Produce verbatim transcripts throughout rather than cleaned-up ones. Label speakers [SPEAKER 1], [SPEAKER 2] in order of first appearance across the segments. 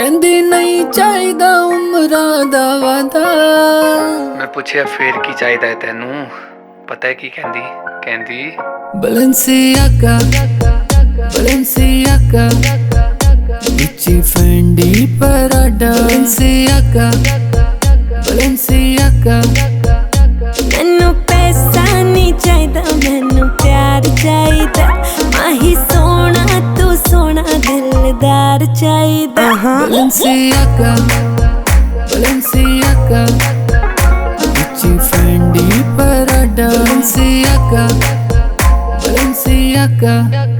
[SPEAKER 1] कहंदी नहीं चाहिदा उमरा दा वादा।
[SPEAKER 2] मैं पूछया फिर की चाहिदा है तेनू? पता है की कहंदी? कहंदी
[SPEAKER 1] Balenciaga, Balenciaga, Gucci, Fendi, Prada, Balenciaga, Balenciaga।
[SPEAKER 3] मैनू पैसा नहीं चाहिदा, मैनू प्यार चाहिदा, माही सोना तू सोना दिलदार चाहिदा।
[SPEAKER 1] Balenciaga, Balenciaga, Gucci, Fendi, Prada, Balenciaga, Balenciaga।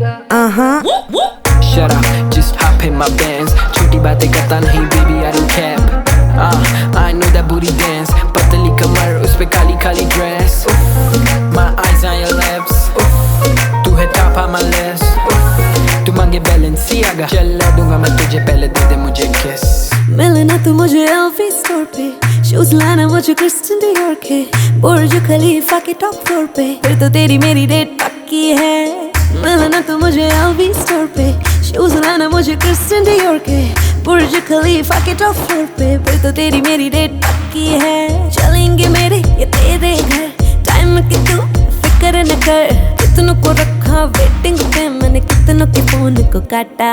[SPEAKER 4] Shut up, just hop in my Benz. छोटी बातें करता नहीं baby, I don't cap. Ah, I know that booty dance. पतली कमर उस पे Kali Kali dress. My eyes on your lips. तू है top on my list. तू मांगे Balenciaga, चला दूंगा मैं तुझे, पहले दे दे मुझे kiss.
[SPEAKER 3] मिलना तू मुझे एलवी स्टोर पे, शूज लाना मुझे क्रिस्टियन डियोर के, बुर्ज खलीफा के टॉप फ्लोर पे, फिर तो तेरी मेरी डेट पक्की है। मिलना तू मुझे एलवी स्टोर पे, शूज लाना मुझे क्रिस्टियन डियोर के, बुर्ज खलीफा के टॉप फ्लोर पे, फिर तो तेरी मेरी डेट पक्की है। चलेंगे मेरे ये तेरे घर, टाइम की तू फिक्र न कर, कितनों को रखा वेटिंग पे, मैंने कितनों के फोन को काटा।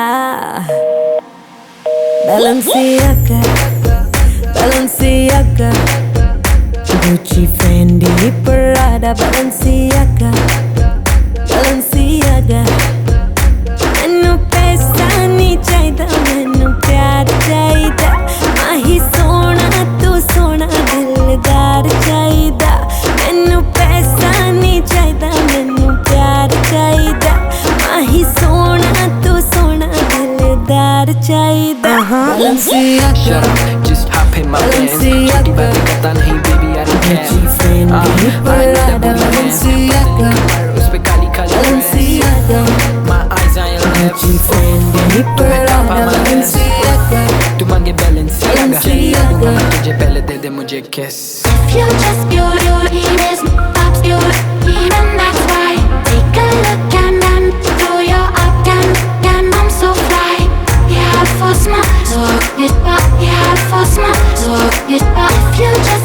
[SPEAKER 3] Balenciaga, Balenciaga, Gucci, Fendi, Prada, Balenciaga, Balenciaga। मैनू पैसा नहीं चाहिदा, मैनू प्यार चाहिदा, माही सोना तू सोना दिलदार चाहिदा। मैनू पैसा नहीं चाहिदा, मैनू प्यार चाहिदा, माही सोना तू सोना दिलदार चाहिदा।
[SPEAKER 4] Shut up, just hop in my Benz. छोटी बातें करता नहीं baby, I don't cap. Ah, I know that booty dance. पतली कमर उस पे Kali Kali dress. My eyes on your lips. तू है top on my list. तू मांगे Balenciaga, चला दूंगा मैं तुझे, पहले दे दे मुझे kiss.
[SPEAKER 5] If you're just beauty, there's pops beauty, and that's why. Take a look and then throw your up and and I'm so fly. Yeah, for smart, so it's pop. Yeah, for smart, so it's pop. If you just